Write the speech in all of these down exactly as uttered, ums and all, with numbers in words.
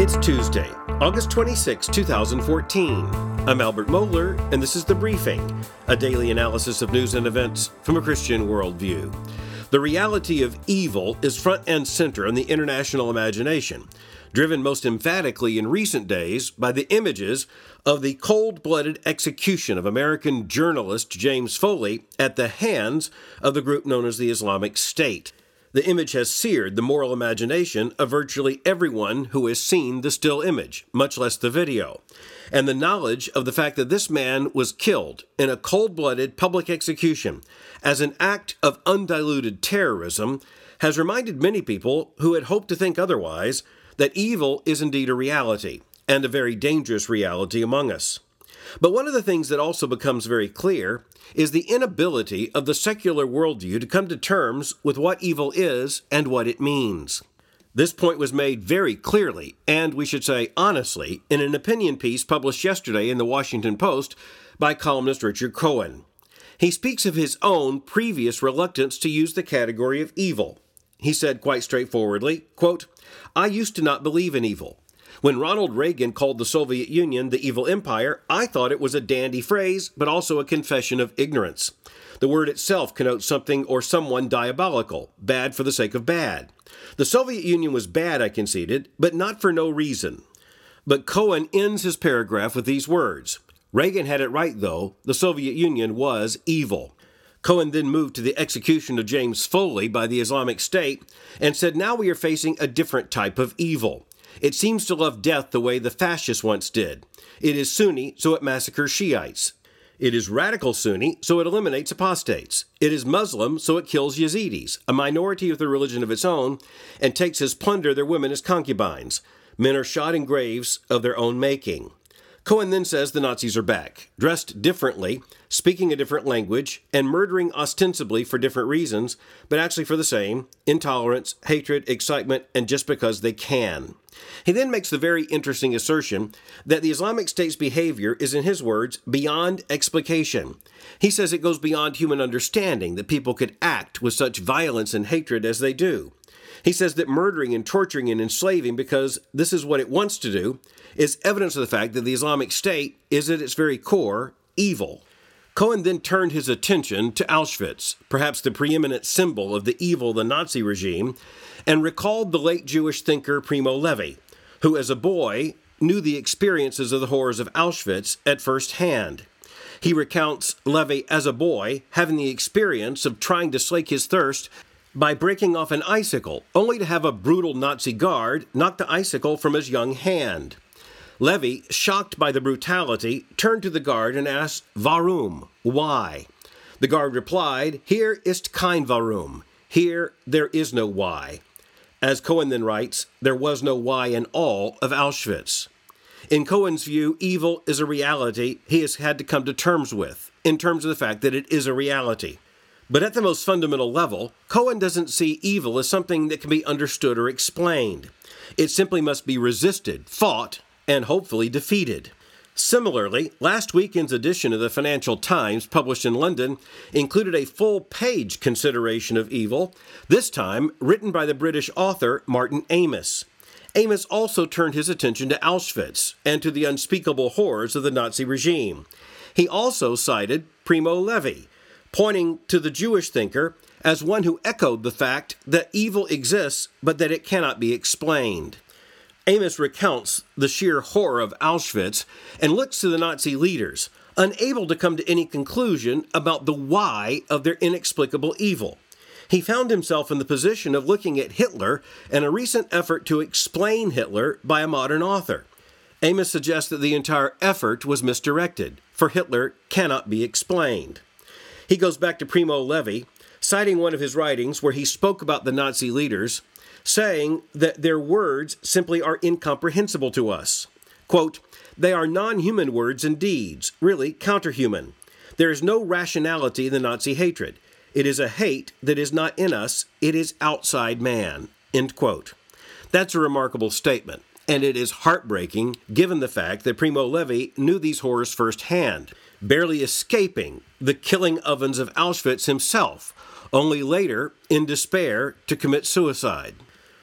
It's Tuesday, August twenty-sixth, two thousand fourteen. I'm Albert Mohler, and this is The Briefing, a daily analysis of news and events from a Christian worldview. The reality of evil is front and center in the international imagination, driven most emphatically in recent days by the images of the cold-blooded execution of American journalist James Foley at the hands of the group known as the Islamic State. The image has seared the moral imagination of virtually everyone who has seen the still image, much less the video. And the knowledge of the fact that this man was killed in a cold-blooded public execution as an act of undiluted terrorism has reminded many people who had hoped to think otherwise that evil is indeed a reality, and a very dangerous reality among us. But one of the things that also becomes very clear is the inability of the secular worldview to come to terms with what evil is and what it means. This point was made very clearly, and we should say honestly, in an opinion piece published yesterday in the Washington Post by columnist Richard Cohen. He speaks of his own previous reluctance to use the category of evil. He said quite straightforwardly, quote, "I used to not believe in evil. When Ronald Reagan called the Soviet Union the evil empire, I thought it was a dandy phrase, but also a confession of ignorance. The word itself connotes something or someone diabolical, bad for the sake of bad. The Soviet Union was bad, I conceded, but not for no reason." But Cohen ends his paragraph with these words. Reagan had it right, though. The Soviet Union was evil. Cohen then moved to the execution of James Foley by the Islamic State and said, now we are facing a different type of evil. It seems to love death the way the fascists once did. It is Sunni, so it massacres Shiites. It is radical Sunni, so it eliminates apostates. It is Muslim, so it kills Yazidis, a minority with a religion of its own, and takes as plunder their women as concubines. Men are shot in graves of their own making. Cohen then says the Nazis are back, dressed differently, speaking a different language, and murdering ostensibly for different reasons, but actually for the same: intolerance, hatred, excitement, and just because they can. He then makes the very interesting assertion that the Islamic State's behavior is, in his words, beyond explication. He says it goes beyond human understanding that people could act with such violence and hatred as they do. He says that murdering and torturing and enslaving, because this is what it wants to do, is evidence of the fact that the Islamic State is at its very core evil. Cohen then turned his attention to Auschwitz, perhaps the preeminent symbol of the evil of the Nazi regime, and recalled the late Jewish thinker Primo Levi, who as a boy knew the experiences of the horrors of Auschwitz at first hand. He recounts Levi as a boy having the experience of trying to slake his thirst by breaking off an icicle, only to have a brutal Nazi guard knock the icicle from his young hand. Levi, shocked by the brutality, turned to the guard and asked, "Warum?" Why? The guard replied, "Hier ist kein Warum." Here, there is no why. As Cohen then writes, there was no why in all of Auschwitz. In Cohen's view, evil is a reality he has had to come to terms with, in terms of the fact that it is a reality. But at the most fundamental level, Cohen doesn't see evil as something that can be understood or explained. It simply must be resisted, fought, and hopefully defeated. Similarly, last weekend's edition of the Financial Times, published in London, included a full-page consideration of evil, this time written by the British author Martin Amis. Amis also turned his attention to Auschwitz and to the unspeakable horrors of the Nazi regime. He also cited Primo Levi, pointing to the Jewish thinker as one who echoed the fact that evil exists, but that it cannot be explained. Amis recounts the sheer horror of Auschwitz and looks to the Nazi leaders, unable to come to any conclusion about the why of their inexplicable evil. He found himself in the position of looking at Hitler and a recent effort to explain Hitler by a modern author. Amis suggests that the entire effort was misdirected, for Hitler cannot be explained. He goes back to Primo Levi, citing one of his writings where he spoke about the Nazi leaders, saying that their words simply are incomprehensible to us. Quote, "They are non-human words and deeds, really counterhuman. There is no rationality in the Nazi hatred. It is a hate that is not in us, it is outside man." End quote. That's a remarkable statement, and it is heartbreaking given the fact that Primo Levi knew these horrors firsthand, barely escaping the killing ovens of Auschwitz himself, only later, in despair, to commit suicide.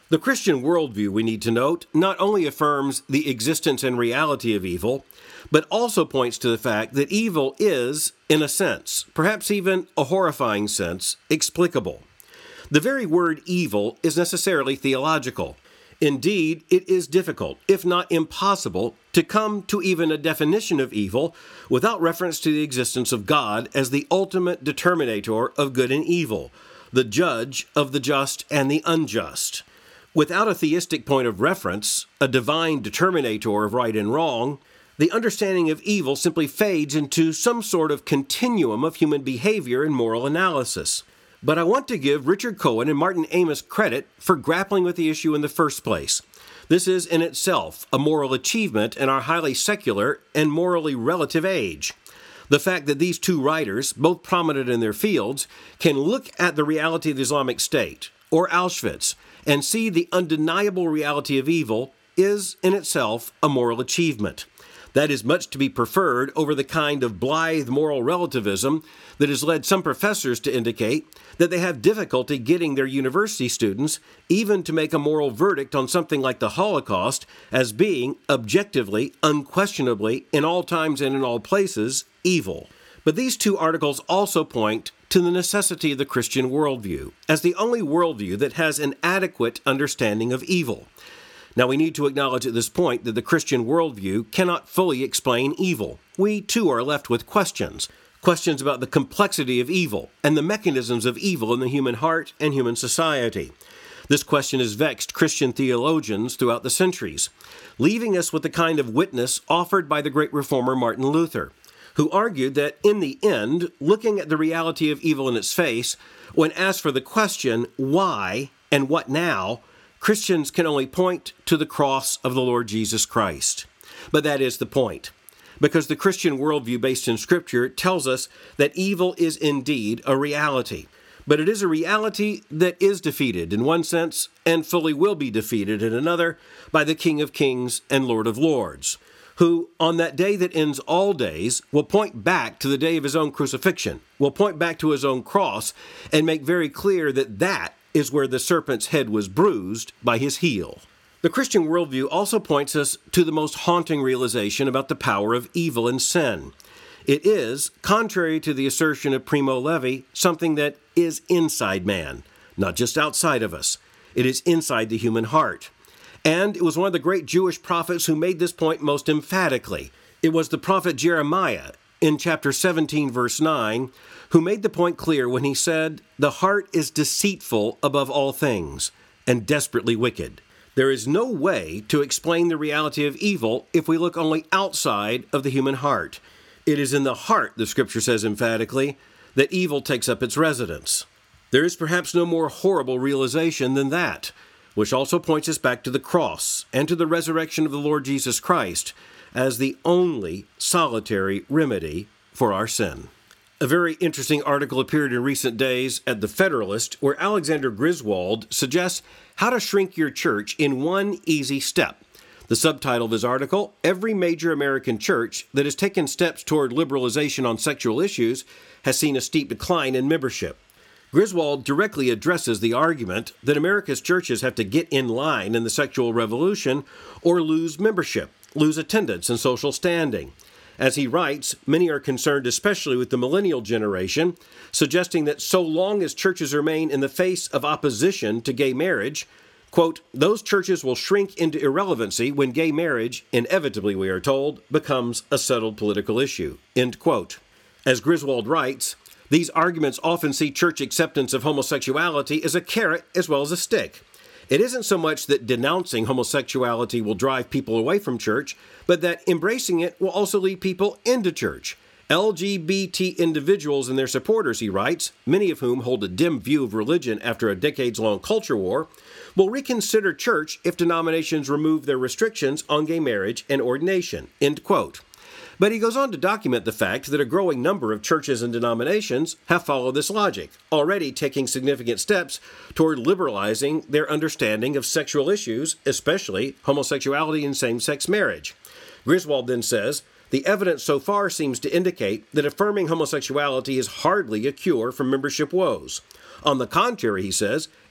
The Christian worldview, we need to note, not only affirms the existence and reality of evil, but also points to the fact that evil is, in a sense, perhaps even a horrifying sense, explicable. The very word evil is necessarily theological. Indeed, it is difficult, if not impossible, to come to even a definition of evil without reference to the existence of God as the ultimate determinator of good and evil, the judge of the just and the unjust. Without a theistic point of reference, a divine determinator of right and wrong, the understanding of evil simply fades into some sort of continuum of human behavior and moral analysis. But I want to give Richard Cohen and Martin Amis credit for grappling with the issue in the first place. This is in itself a moral achievement in our highly secular and morally relative age. The fact that these two writers, both prominent in their fields, can look at the reality of the Islamic State, or Auschwitz, and see the undeniable reality of evil is in itself a moral achievement. That is much to be preferred over the kind of blithe moral relativism that has led some professors to indicate that they have difficulty getting their university students even to make a moral verdict on something like the Holocaust as being objectively, unquestionably, in all times and in all places, evil. But these two articles also point to the necessity of the Christian worldview as the only worldview that has an adequate understanding of evil. Now, we need to acknowledge at this point that the Christian worldview cannot fully explain evil. We, too, are left with questions. Questions about the complexity of evil and the mechanisms of evil in the human heart and human society. This question has vexed Christian theologians throughout the centuries, leaving us with the kind of witness offered by the great reformer Martin Luther, who argued that, in the end, looking at the reality of evil in its face, when asked for the question, why and what now, Christians can only point to the cross of the Lord Jesus Christ. But that is the point, because the Christian worldview based in Scripture tells us that evil is indeed a reality. But it is a reality that is defeated in one sense and fully will be defeated in another by the King of Kings and Lord of Lords, who, on that day that ends all days, will point back to the day of his own crucifixion, will point back to his own cross, and make very clear that that is where the serpent's head was bruised by his heel. The Christian worldview also points us to the most haunting realization about the power of evil and sin. It is, contrary to the assertion of Primo Levi, something that is inside man, not just outside of us. It is inside the human heart. And it was one of the great Jewish prophets who made this point most emphatically. It was the prophet Jeremiah, in chapter seventeen, verse nine, who made the point clear when he said, "The heart is deceitful above all things, and desperately wicked." There is no way to explain the reality of evil if we look only outside of the human heart. It is in the heart, the Scripture says emphatically, that evil takes up its residence. There is perhaps no more horrible realization than that, which also points us back to the cross and to the resurrection of the Lord Jesus Christ as the only solitary remedy for our sin. A very interesting article appeared in recent days at The Federalist, where Alexander Griswold suggests how to shrink your church in one easy step. The subtitle of his article, "Every Major American Church That Has Taken Steps Toward Liberalization on Sexual Issues Has Seen a Steep Decline in Membership." Griswold directly addresses the argument that America's churches have to get in line in the sexual revolution or lose membership, lose attendance and social standing. As he writes, many are concerned especially with the millennial generation, suggesting that so long as churches remain in the face of opposition to gay marriage, quote, those churches will shrink into irrelevancy when gay marriage, inevitably we are told, becomes a settled political issue, end quote. As Griswold writes, these arguments often see church acceptance of homosexuality as a carrot as well as a stick. It isn't so much that denouncing homosexuality will drive people away from church, but that embracing it will also lead people into church. L G B T individuals and their supporters, he writes, many of whom hold a dim view of religion after a decades-long culture war, will reconsider church if denominations remove their restrictions on gay marriage and ordination, end quote. But he goes on to document the fact that a growing number of churches and denominations have followed this logic, already taking significant steps toward liberalizing their understanding of sexual issues, especially homosexuality and same-sex marriage. Griswold then says, the evidence so far seems to indicate that affirming homosexuality is hardly a cure for membership woes. On the contrary, he says,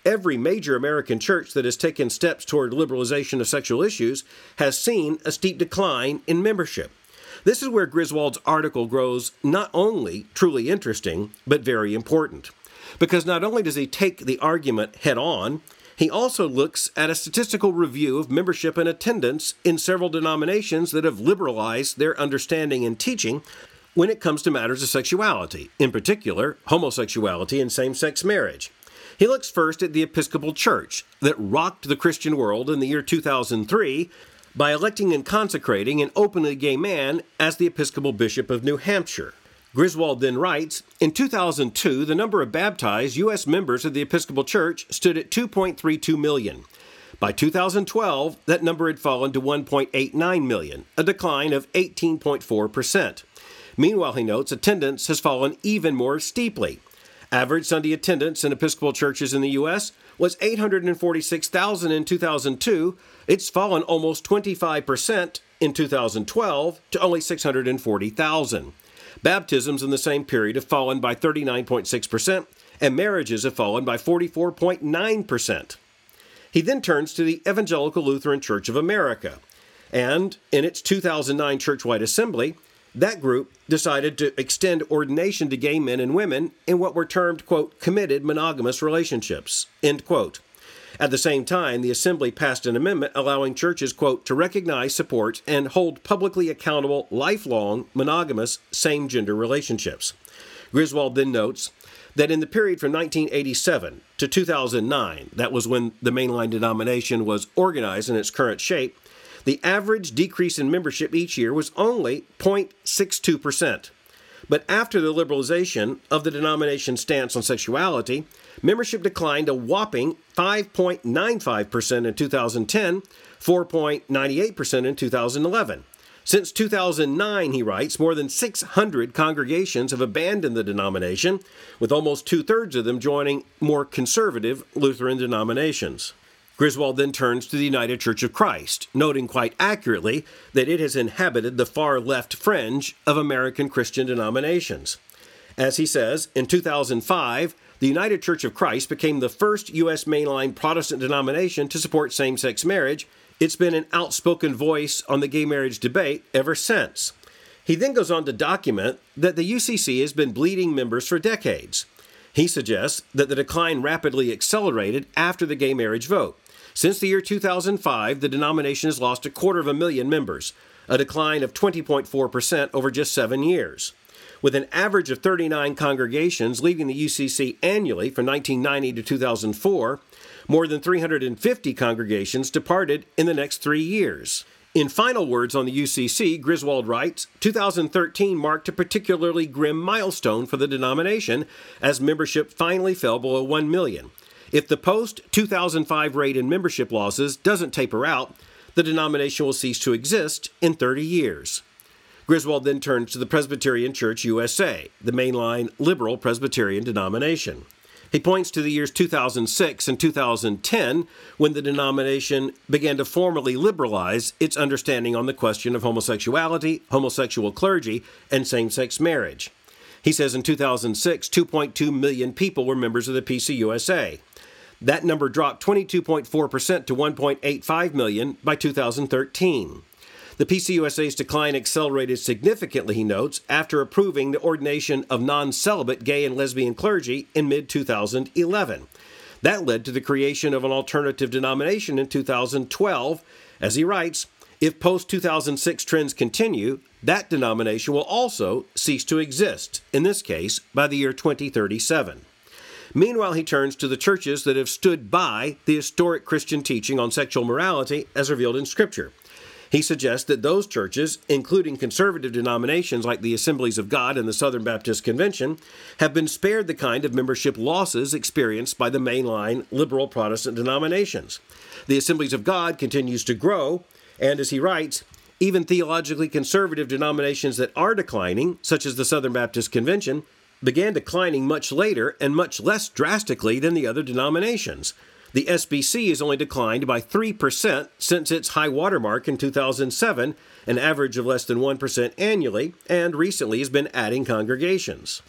every major American church that has taken steps toward liberalization of sexual issues has seen a steep decline in membership. This is where Griswold's article grows not only truly interesting, but very important. Because not only does he take the argument head on, he also looks at a statistical review of membership and attendance in several denominations that have liberalized their understanding and teaching when it comes to matters of sexuality, in particular, homosexuality and same-sex marriage. He looks first at the Episcopal Church that rocked the Christian world in the year two thousand three by electing and consecrating an openly gay man as the Episcopal Bishop of New Hampshire. Griswold then writes, in two thousand two, the number of baptized U S members of the Episcopal Church stood at two point three two million. By two thousand twelve, that number had fallen to one point eight nine million, a decline of eighteen point four percent. Meanwhile, he notes, attendance has fallen even more steeply. Average Sunday attendance in Episcopal churches in the U S was eight hundred forty-six thousand in two thousand two. It's fallen almost twenty-five percent in two thousand twelve to only six hundred forty thousand. Baptisms in the same period have fallen by thirty-nine point six percent, and marriages have fallen by forty-four point nine percent. He then turns to the Evangelical Lutheran Church of America, and in its two thousand nine churchwide assembly, that group decided to extend ordination to gay men and women in what were termed, quote, committed monogamous relationships, end quote. At the same time, the assembly passed an amendment allowing churches, quote, to recognize, support, and hold publicly accountable lifelong monogamous same-gender relationships. Griswold then notes that in the period from nineteen eighty-seven to two thousand nine, that was when the mainline denomination was organized in its current shape, the average decrease in membership each year was only zero point six two percent. But after the liberalization of the denomination's stance on sexuality, membership declined a whopping five point nine five percent in two thousand ten, four point nine eight percent in two thousand eleven. Since two thousand nine, he writes, more than six hundred congregations have abandoned the denomination, with almost two-thirds of them joining more conservative Lutheran denominations. Griswold then turns to the United Church of Christ, noting quite accurately that it has inhabited the far left fringe of American Christian denominations. As he says, in two thousand five, the United Church of Christ became the first U S mainline Protestant denomination to support same-sex marriage. It's been an outspoken voice on the gay marriage debate ever since. He then goes on to document that the U C C has been bleeding members for decades. He suggests that the decline rapidly accelerated after the gay marriage vote. Since the year two thousand five, the denomination has lost a quarter of a million members, a decline of twenty point four percent over just seven years. With an average of thirty-nine congregations leaving the U C C annually from nineteen ninety to two thousand four, more than three hundred fifty congregations departed in the next three years. In final words on the U C C, Griswold writes, two thousand thirteen marked a particularly grim milestone for the denomination as membership finally fell below one million. If the post two thousand five rate in membership losses doesn't taper out, the denomination will cease to exist in thirty years. Griswold then turns to the Presbyterian Church U S A, the mainline liberal Presbyterian denomination. He points to the years two thousand six and two thousand ten, when the denomination began to formally liberalize its understanding on the question of homosexuality, homosexual clergy, and same-sex marriage. He says in two thousand six, two point two million people were members of the P C U S A. That number dropped twenty-two point four percent to one point eight five million by two thousand thirteen. The P C U S A's decline accelerated significantly, he notes, after approving the ordination of non-celibate gay and lesbian clergy in mid two thousand eleven. That led to the creation of an alternative denomination in two thousand twelve. As he writes, if post two thousand six trends continue, that denomination will also cease to exist, in this case, by the year twenty thirty-seven. Meanwhile, he turns to the churches that have stood by the historic Christian teaching on sexual morality as revealed in Scripture. He suggests that those churches, including conservative denominations like the Assemblies of God and the Southern Baptist Convention, have been spared the kind of membership losses experienced by the mainline liberal Protestant denominations. The Assemblies of God continues to grow, and as he writes, even theologically conservative denominations that are declining, such as the Southern Baptist Convention, began declining much later and much less drastically than the other denominations. The S B C has only declined by three percent since its high watermark in two thousand seven, an average of less than one percent annually, and recently has been adding congregations.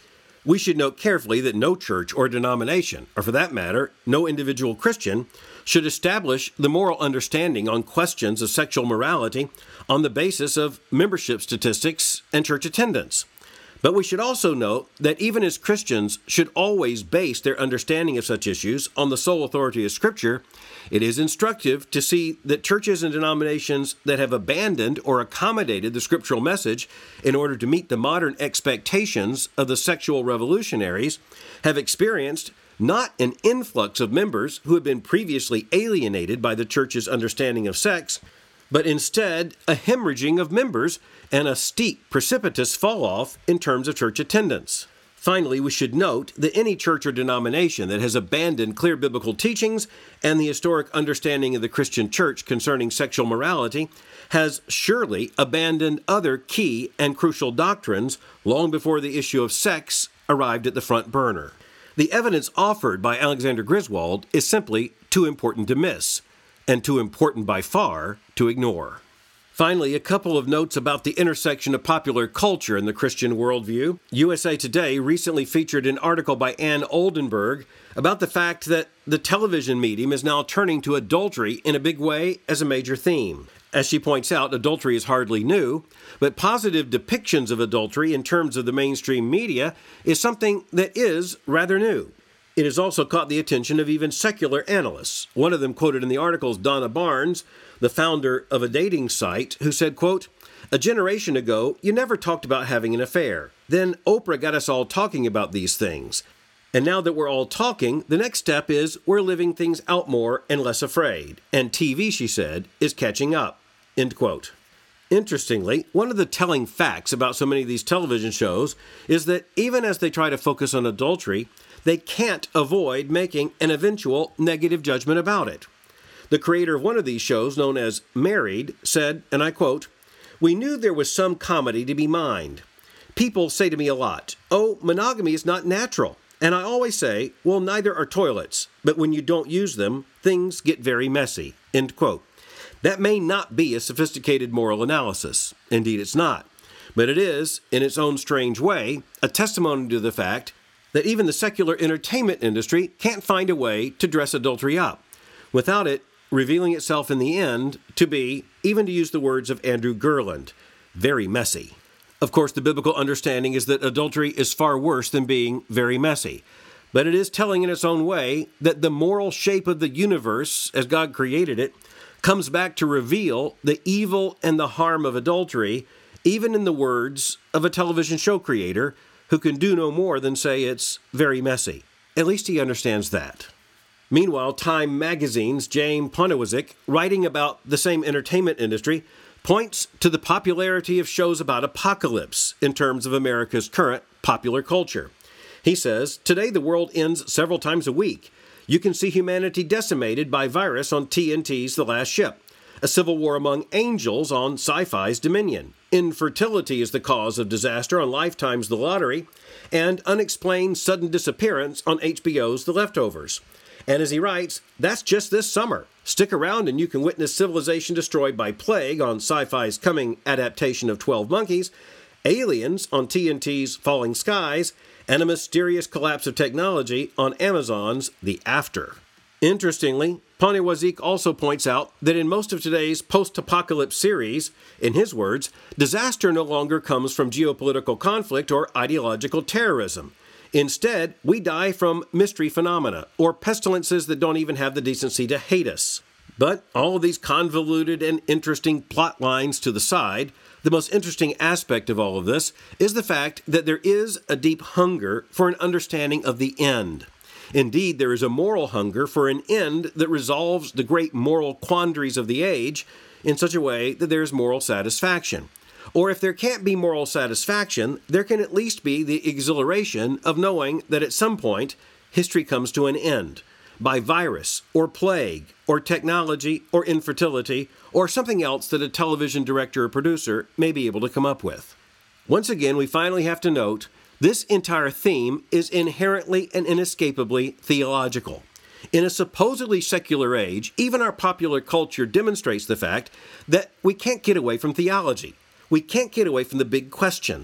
We should note carefully that no church or denomination, or for that matter, no individual Christian, should establish the moral understanding on questions of sexual morality on the basis of membership statistics and church attendance. But we should also note that even as Christians should always base their understanding of such issues on the sole authority of Scripture, it is instructive to see that churches and denominations that have abandoned or accommodated the scriptural message in order to meet the modern expectations of the sexual revolutionaries have experienced not an influx of members who have been previously alienated by the church's understanding of sex, but instead a hemorrhaging of members and a steep, precipitous fall-off in terms of church attendance. Finally, we should note that any church or denomination that has abandoned clear biblical teachings and the historic understanding of the Christian church concerning sexual morality has surely abandoned other key and crucial doctrines long before the issue of sex arrived at the front burner. The evidence offered by Alexander Griswold is simply too important to miss, and too important by far to ignore. Finally, a couple of notes about the intersection of popular culture and the Christian worldview. U S A Today recently featured an article by Ann Oldenburg about the fact that the television medium is now turning to adultery in a big way as a major theme. As she points out, adultery is hardly new, but positive depictions of adultery in terms of the mainstream media is something that is rather new. It has also caught the attention of even secular analysts. One of them quoted in the article is Donna Barnes, the founder of a dating site, who said, quote, "A generation ago, you never talked about having an affair. Then Oprah got us all talking about these things. And now that we're all talking, the next step is we're living things out more and less afraid. And T V," she said, "is catching up." End quote. Interestingly, one of the telling facts about so many of these television shows is that even as they try to focus on adultery, they can't avoid making an eventual negative judgment about it. The creator of one of these shows, known as Married, said, and I quote, "We knew there was some comedy to be mined. People say to me a lot, 'Oh, monogamy is not natural.' And I always say, well, neither are toilets, but when you don't use them, things get very messy." End quote. That may not be a sophisticated moral analysis. Indeed, it's not. But it is, in its own strange way, a testimony to the fact that even the secular entertainment industry can't find a way to dress adultery up, without it revealing itself in the end to be, even to use the words of Andrew Gerland, very messy. Of course, the biblical understanding is that adultery is far worse than being very messy. But it is telling in its own way that the moral shape of the universe, as God created it, comes back to reveal the evil and the harm of adultery, even in the words of a television show creator who can do no more than say it's very messy. At least he understands that. Meanwhile, Time magazine's Jane Poniewozik, writing about the same entertainment industry, points to the popularity of shows about apocalypse in terms of America's current popular culture. He says, "Today the world ends several times a week. You can see humanity decimated by virus on T N T's The Last Ship, a civil war among angels on Sci-Fi's Dominion. Infertility is the cause of disaster on Lifetime's The Lottery, and unexplained sudden disappearance on H B O's The Leftovers." And as he writes, that's just this summer. Stick around and you can witness civilization destroyed by plague on Sci-Fi's coming adaptation of twelve Monkeys, aliens on T N T's Falling Skies, and a mysterious collapse of technology on Amazon's The After. Interestingly, Poniewozik also points out that in most of today's post-apocalypse series, in his words, disaster no longer comes from geopolitical conflict or ideological terrorism. Instead, we die from mystery phenomena, or pestilences that don't even have the decency to hate us. But all of these convoluted and interesting plot lines to the side, the most interesting aspect of all of this is the fact that there is a deep hunger for an understanding of the end. Indeed, there is a moral hunger for an end that resolves the great moral quandaries of the age in such a way that there is moral satisfaction. Or if there can't be moral satisfaction, there can at least be the exhilaration of knowing that at some point, history comes to an end, by virus, or plague, or technology, or infertility, or something else that a television director or producer may be able to come up with. Once again, we finally have to note, this entire theme is inherently and inescapably theological. In a supposedly secular age, even our popular culture demonstrates the fact that we can't get away from theology. We can't get away from the big questions.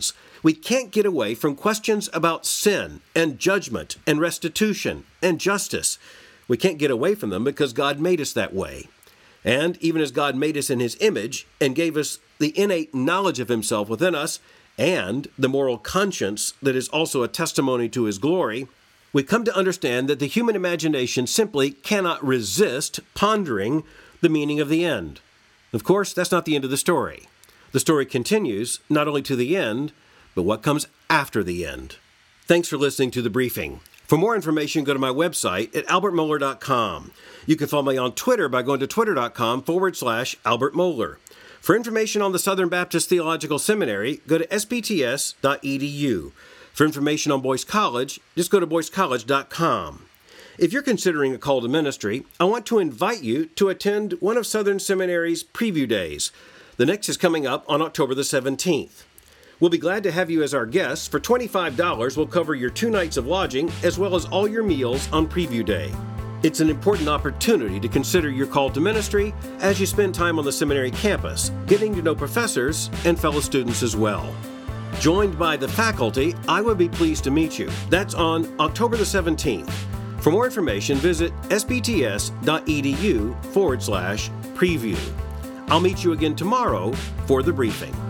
We can't get away from questions about sin and judgment and restitution and justice. We can't get away from them because God made us that way. And even as God made us in His image and gave us the innate knowledge of Himself within us and the moral conscience that is also a testimony to His glory, we come to understand that the human imagination simply cannot resist pondering the meaning of the end. Of course, that's not the end of the story. The story continues not only to the end, but what comes after the end. Thanks for listening to The Briefing. For more information, go to my website at albert mohler dot com. You can follow me on Twitter by going to twitter.com forward slash Albert Mohler. For information on the Southern Baptist Theological Seminary, go to s b t s dot e d u. For information on Boyce College, just go to boyce college dot com. If you're considering a call to ministry, I want to invite you to attend one of Southern Seminary's preview days. The next is coming up on October the seventeenth. We'll be glad to have you as our guests. For twenty-five dollars, we'll cover your two nights of lodging as well as all your meals on preview day. It's an important opportunity to consider your call to ministry as you spend time on the seminary campus, getting to know professors and fellow students as well. Joined by the faculty, I would be pleased to meet you. That's on October the seventeenth. For more information, visit s b t s dot e d u forward slash preview. I'll meet you again tomorrow for The Briefing.